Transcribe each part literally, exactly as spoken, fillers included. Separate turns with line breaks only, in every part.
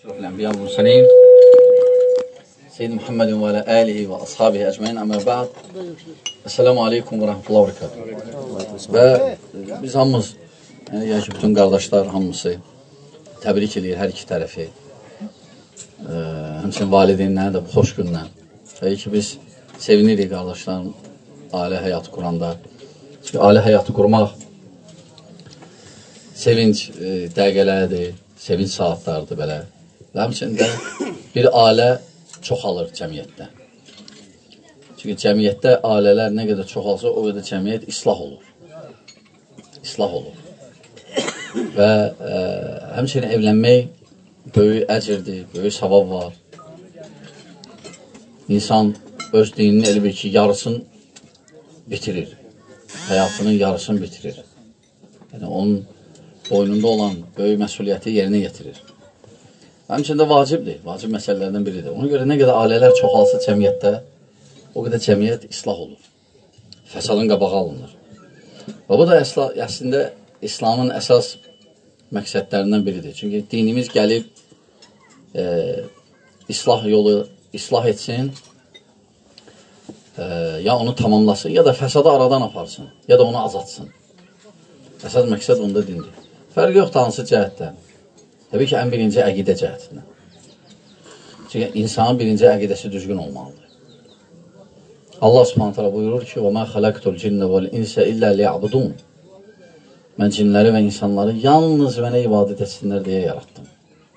الأنبياء والمرسلين سيدنا محمد وعلى آله وأصحابه أجمعين أما بعد Esselamu Aleyküm ve Rahmetullahi ve Berekatuhu. Və biz hamımız, yəni, yəni ki, bütün qardaşlar hamısı təbrik edir hər iki tərəfi. E, həmçinin valideynləri də bu xoş gündən. Təbii ki, biz sevinirik qardaşların ailə həyatı quranda. Çünki ailə həyatı qurmaq sevinç e, dəqiqələridir, sevinç saatlardır belə. Və həmçinin də bir ailə çoxalır cəmiyyətdə. Çünki cəmiyyətdə ailələr nə qədər çoxalsa, o qədər cəmiyyət islah olur. İslah olur. Və e, həmçinin evlənmək böyük əcrdir, böyük savab var. İnsan öz dinini elə bir ki, yarısını bitirir. Həyatının yarısını bitirir. Yəni, onun boynunda olan böyük məsuliyyəti yerinə yetirir. Həmçinin də vacibdir, vacib məsələlərdən biridir. Ona görə nə qədər ailələr çoxalsa cəmiyyətdə, o qədər cəmiyyət islah olur. Fəsadın qabağı alınır. Və bu da əsla, əslində İslamın əsas məqsədlərindən biridir. Çünki dinimiz gəlib e, islah yolu islah etsin, e, ya onu tamamlasın, ya da fəsadı aradan aparsın, ya da onu azatsın. Əsas məqsəd onda dindir. Fərq yoxdur hansı cəhətdən. Təbii ki, ən birinci əqidə cəhətindən. Çünki insanın birinci əqidəsi düzgün olmalıdır. Allah subhanət hələ buyurur ki, وَمَا خَلَقْتُ الْجِنَّ وَالْاِنْسَ إِلَّا لِيَعْبُدُونَ Mən cinləri və insanları yalnız mənə ibadət etsinlər deyə yaratdım.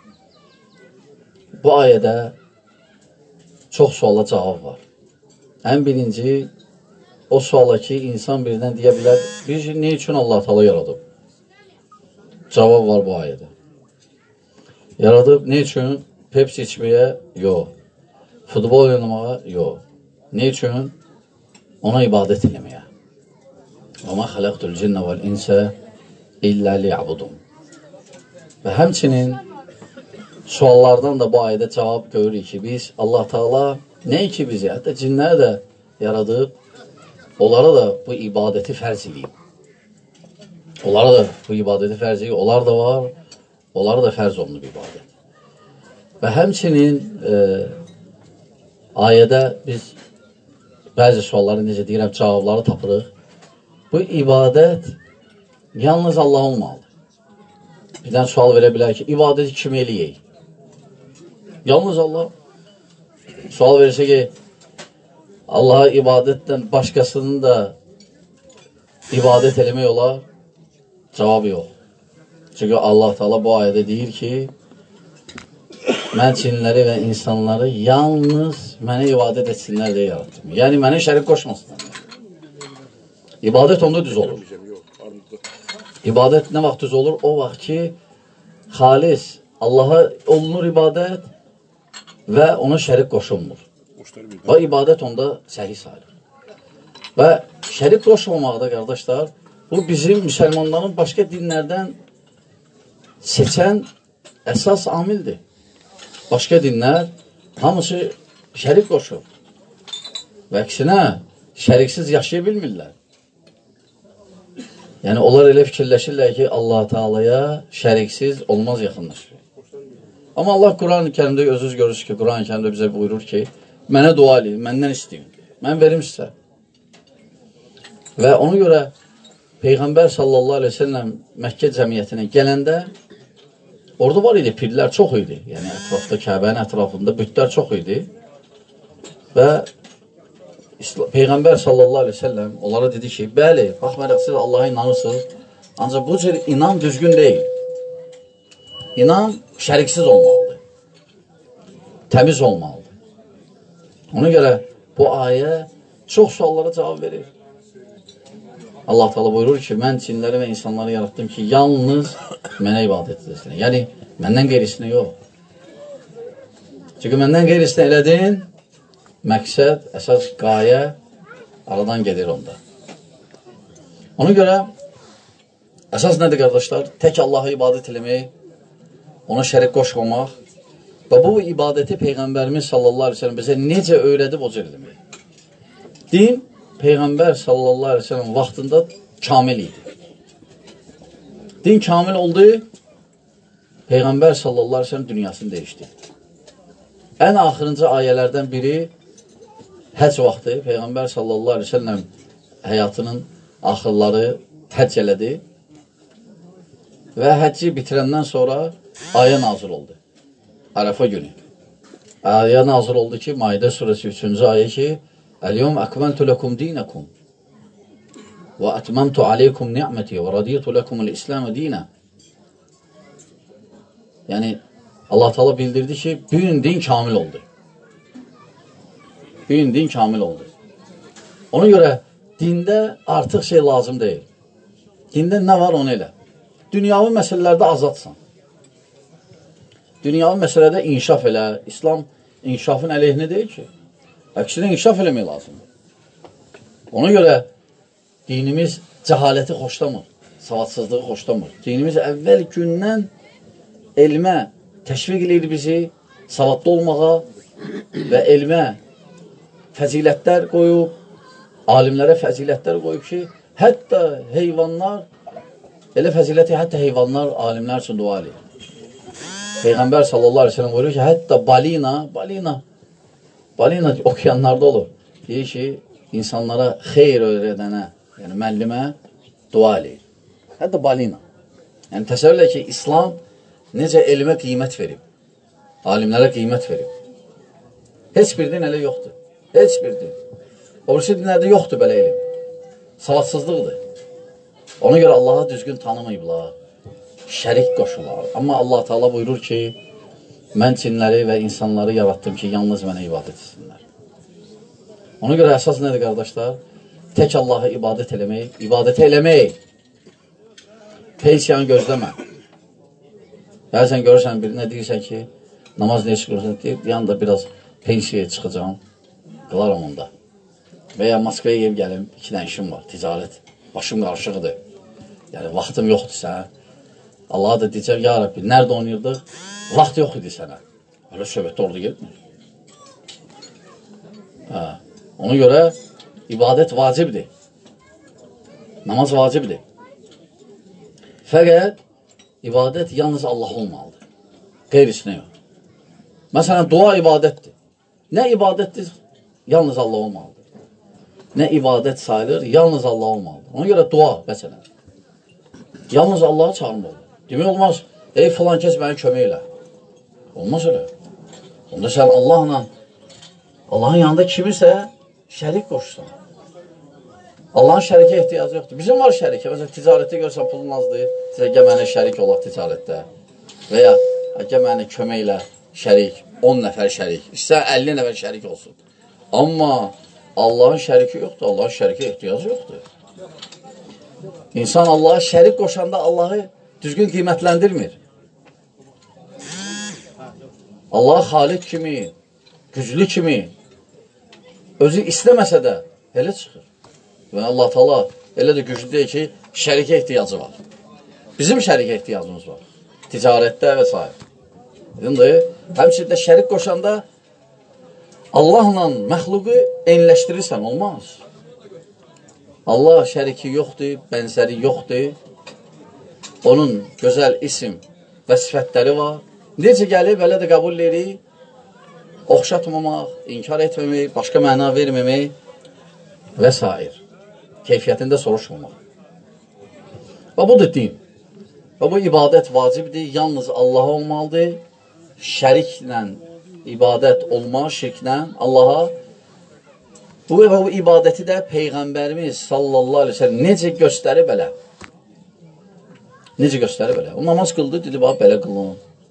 Bu ayədə çox suala cavab var. Ən birinci, o suala ki, insan birdən deyə bilər, biz ne üçün Allah Teala yaradıb? Cavab var bu ayədə. Yaradıb ne üçün? Pepsi içməyə? Yox. Futbol oynamağa? Yox. Ne üçün? Ona ibadət eləməyə. وَمَا خَلَقْتُ الْجِنَّ وَالْاِنْسَ إِلَّا لِيَعْبُدُونَ Və həmçinin suallardan da bu ayədə cavab görürük ki, biz Allah Teala nə ki bizi, hətta cinləri də yaradıb, onlara da bu ibadəti fərz edib. Onlara da bu ibadəti fərz edib, onlar da var, onlara da fərz olunub ibadət. Və həmçinin e, ayədə biz bəzi sualları, necə deyirəm, cavabları tapırıq. Bu ibadət yalnız Allah olmalıdır. Birdən sual verə bilər ki, ibadəti kim eləyək? Yalnız Allah. Sual verirsə ki, Allaha ibadətdən başqasının da ibadət eləmək olar? Cavabı yox. Çünki Allah Teala bu ayədə deyir ki, mən cinləri və insanları yalnız mənə ibadət etsinlər deyə yaratdım. Yəni, mənə şərik qoşmasınlar. İbadət onda düz olur. İbadət nə vaxt düz olur? O vaxt ki, xalis Allaha olunur ibadət və ona şərik qoşulmur. Və ibadət onda səhih sayılır. Və şərik qoşulmamaqda, qardaşlar, bu bizim müsəlmanların başqa dinlərdən seçən əsas amildir. Başqa dinlər hamısı şərik qoşur. Və əksinə, şəriksiz yaşaya bilmirlər. Yəni, onlar elə fikirləşirlər ki, Allah Teala'ya şəriksiz olmaz yaxınlaşır. Amma Allah Quran-ı Kərimdə özünüz görürsünüz ki, Quran-ı Kərimdə bizə buyurur ki, mənə dua edin, məndən istəyin. Mən verim sizə. Və ona görə Peyğəmbər sallallahu aleyhi ve sellem Məkkə cəmiyyətinə gələndə orada var idi, pirlər çox idi. Yəni, ətrafda, Kəbənin ətrafında bütlər çox idi. Və Peyğəmbər sallallahu aleyhi ve sellem onlara dedi ki, bəli, baxmayaraq siz Allaha inanırsınız, ancaq bu cür inan düzgün deyil. İnan şəriksiz olmalıdır. Təmiz olmalıdır. Ona görə bu ayə çox suallara cavab verir. Allah Teala buyurur ki, mən cinləri və insanları yarattım ki, yalnız mənə ibadət edirsin. Yəni, məndən qeyrisinə yox. Çünki məndən qeyrisinə elədin, məqsəd, əsas qayə aradan gedir onda. Ona görə, əsas nədir, qardaşlar? Tək Allaha ibadət eləmək, ona şərik qoşmamaq və bu ibadəti Peyğəmbərimiz sallallahu aleyhi ve sellem bizə necə öyrədib o cür eləmək. Din, Peyğəmbər sallallahu aleyhi ve sellem vaxtında kamil idi. Din kamil oldu, Peyğəmbər sallallahu aleyhi ve sellem dünyasını dəyişdi. Ən axırıncı ayələrdən biri həcc vaxtı. Peyğəmbər sallallahu aleyhi ve sellem həyatının axırları həcc elədi və həcci bitirəndən sonra ayə nazil oldu. Ərəfə günü. Ayə nazil oldu ki, Maidə surəsi üçüncü ayə ki, Əl-yevm əkməltu ləkum dinəkum və ətməmtu aleykum ni'məti və radiyyətu ləkumul İslamə dinə. Yəni, Allah Teala bildirdi ki, bir gün din kamil oldu. Bir gün din kamil oldu. Ona görə dində artıq şey lazım deyil. Dində nə var onu elə. Dünyavi məsələlərdə azadsan. Dünyavi məsələdə inkişaf elə. İslam inkişafın əleyhinə deyil ki. Əksinə inkişaf eləmək lazımdır. Ona görə dinimiz cəhaləti xoşlamır, savadsızlığı xoşlamır. Dinimiz əvvəl gündən elmə təşviq edir bizi, savadlı olmağa və elmə fəzilətlər qoyub, alimlərə fəzilətlər qoyub ki, hətta heyvanlar, elə fəziləti, hətta heyvanlar alimlər üçün dua edir. Peyğəmbər sallallahu aleyhi ve sellem buyuruyor ki, hətta balina, balina, balina okeanlarda olur. Deyir ki, insanlara xeyr öyrədənə, yəni müəllimə dua edir. Hətta balina. Yəni təsəvvürlə ki, İslam necə elmə qiymət verib, alimlərə qiymət verib. Heç bir din elə yoxdur. Heç bir din. Oruçlu dinlərdə yoxdur belə elm. Savadsızlıqdır. Ona görə Allah'a düzgün tanımayıblar. Şərik qoşular. Amma Allah Teala buyurur ki, mən cinləri və insanları yaratdım ki, yalnız mənə ibadət etsinlər. Ona görə əsas nədir, qardaşlar? Tək Allah'a ibadət eləmək, ibadət eləmək. Pensiyanı gözləmə. Bəzən görürsən, birinə deyirsən ki, namaz neyə çıxırsan, deyir, yanında biraz pensiyaya çıxacağım, qılaram onda. Və ya Moskvaya ev gəlim, iki dənə işim var, ticarət, başım qarışıqdır. Yəni, vaxtım yoxdur sənə. Allah'a da deyəcəm, ya Rabbi, nerede oynayırdıq? Vaxt yox idi sənə. Öyle söhbətdə orada getmir. Hə. Ona görə ibadət vacibdir. Namaz vacibdir. Fəqət ibadət yalnız Allah olmalıdır. Qeyrisinə yox. Məsələn, dua ibadətdir. Nə ibadətdir? Yalnız Allah olmalıdır. Nə ibadət sayılır? Yalnız Allah olmalıdır. Ona görə dua, məsələn. Yalnız Allah'a çağırmalıdır. Demək olmaz, ey filan kəs məni kömək elə. Olmaz elə. Onda sən Allahla, Allahın yanında kimirsə, şərik qoşursan. Allahın şərikə ehtiyacı yoxdur. Bizim var şərikə. Məsələn, ticarətdə görsən pulun azdır. Sizə gəl mənə şərik olaq ticarətdə. Və ya gəl mənə kömək elə şərik. on nəfər şərik. İstər əlli nəfər şərik olsun. Amma Allahın şəriki yoxdur. Allahın şərikə ehtiyacı yoxdur. İnsan Allah'a şərik qoşanda Allah'ı düzgün qiymətləndirmir. Allah xaliq kimi, güclü kimi, özü istəməsə də elə çıxır. Və Allah Teala elə də güclü deyir ki, şərikə ehtiyacı var. Bizim şərikə ehtiyacımız var. Ticarətdə və s. İndi həmçində şərik qoşanda Allahla məxluqu eyniləşdirirsən, olmaz. Allah şəriki yoxdur, bənzəri yoxdur. Onun gözəl isim və sifətləri var. Necə gəlib, elə də qəbul edir, oxşatmamaq, inkar etməmək, başqa məna verməmək və s. Keyfiyyətində soruşmamaq. Və bu da din. Və bu ibadət vacibdir, yalnız Allah olmalıdır. Şəriklə ibadət olmaz, şirklə Allaha. Bu, bu ibadəti də Peyğəmbərimiz sallallahu aleyhi ve sellem necə göstərib elə? Necə göstərib elə? O namaz qıldı, dedi, bax, belə qılın.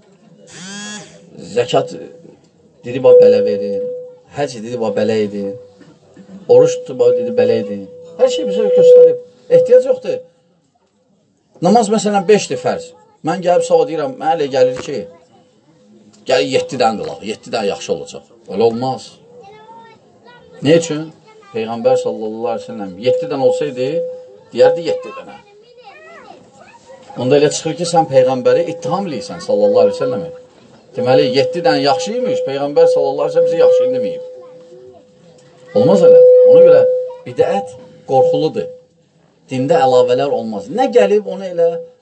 Zəkat, dedi, bax, belə verin. Həc, dedi, bax, belə edin. Oruç tutdu, bax, dedi, belə edin. Hər şey bizə göstərib. Ehtiyac yoxdur. Namaz, məsələn, beşdir fərz. Mən gəlib sava deyirəm, mənə elə gəlir ki, gəlir yeddidən qılaq, yeddidən yaxşı olacaq. Öyle olmaz. Ne üçün? Peyğəmbər sallallahu aleyhi ve sellem yeddidən olsaydı, deyərdi yeddi dənə. Onda elə çıxır ki, sən Peyğəmbəri ittiham eləyirsən sallallahu aleyhi ve sellemə. Deməli, yeddidən yaxşıymış, Peyğəmbər sallallahu aleyhi ve sellem bizi yaxşı deməyib. Olmaz elə. Ona görə bidət qorxuludur. Dində əlavələr olmaz. Nə gəlib, onu elə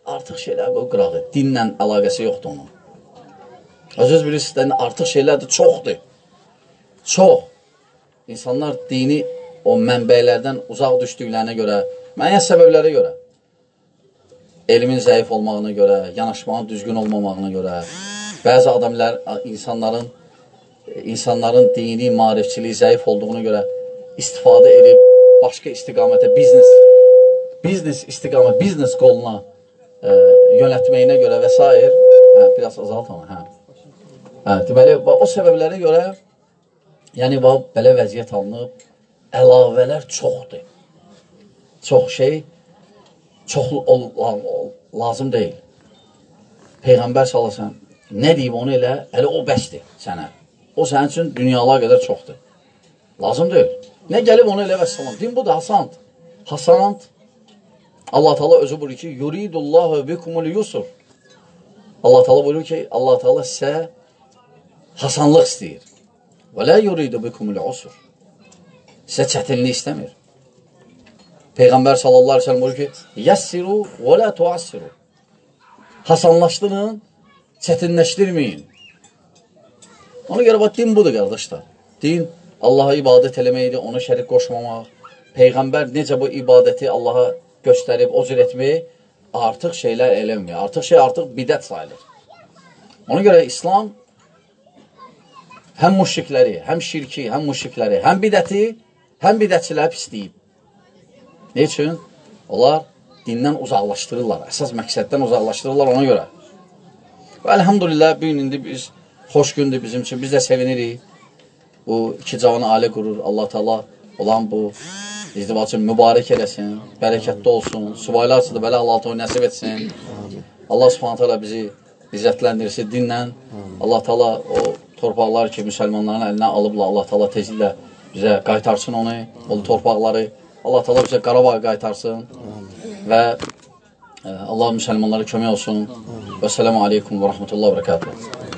artıq şeylər qoy qırağı. Dinlə əlaqəsi yoxdur onun. Özünüz bilirsiniz, artıq şeylər də çoxdur. Çox. İnsanlar dini o mənbəylərdən uzaq düşdüklərinə görə, müəyyən səbəblərə görə, elmin zəif olmağına görə, yanaşmağın düzgün olmamağına görə, bəzi adamlar, insanların insanların dini, marifçiliyi zəif olduğuna görə istifadə edib başqa istiqamətə, biznes biznes istiqamət, biznes qoluna e, yönətməyinə görə və s. Hə, biraz azalt ama, hə. Hə, deməli, o səbəblərə görə, yəni, belə vəziyyət alınıb, əlavələr çoxdur. Çox şey, çox lazım deyil. Peyğəmbər salasən, nə deyib onu elə, elə o bəsdir sənə. O sənin üçün dünyalar qədər çoxdur. Lazım deyil. Nə gəlib onu elə və salam. Din bu da hasant. Hasant. Allah Teala özü buyurur ki, yuridullahu bikumul yusur. Allah Teala buyurur ki, Allah Teala sizə hasanlıq istəyir. Və la yuridu bikumul usur. Sizə çətinlik istəmir. Peyğəmbər sallallahu aleyhi ve sellem buyurur ki, yəssiru və la tuassiru. Hasanlaşdırın, çətinləşdirməyin. Ona görə bax, din budur, qardaşlar. Din, Allaha ibadət eləməkdir, ona şərik qoşmamaq. Peyğəmbər necə bu ibadəti Allaha göstərib, o cür etmək, artıq şeylər eləmir. Artıq şey, artıq bidət sayılır. Ona görə İslam həm müşrikləri, həm şirki, həm müşrikləri, həm bidəti, həm bidətçilər pisləyib. Ne üçün? Onlar dindən uzaqlaşdırırlar, əsas məqsəddən uzaqlaşdırırlar ona görə. Və əlhamdülillah, bu gün indi biz, xoş gündür bizim üçün, biz də sevinirik. Bu iki cavanı ailə qurur, Allah Teala olan bu izdivacını mübarək eləsin, bərəkətli olsun, subaylar üçün də belə Allah Teala nəsib etsin. Allah Subhanahu Teala bizi izzətləndirsin dinlə. Allah Teala o torpaqlar ki, müsəlmanların əlinə alıbla, Allah Teala tezliklə bizə qaytarsın onu, o torpaqları. Allah Teala bizə Qarabağı qaytarsın və Allah müsəlmanlara kömək olsun. Və sələmu aleykum və rəhmətullah və bərəkatuhu.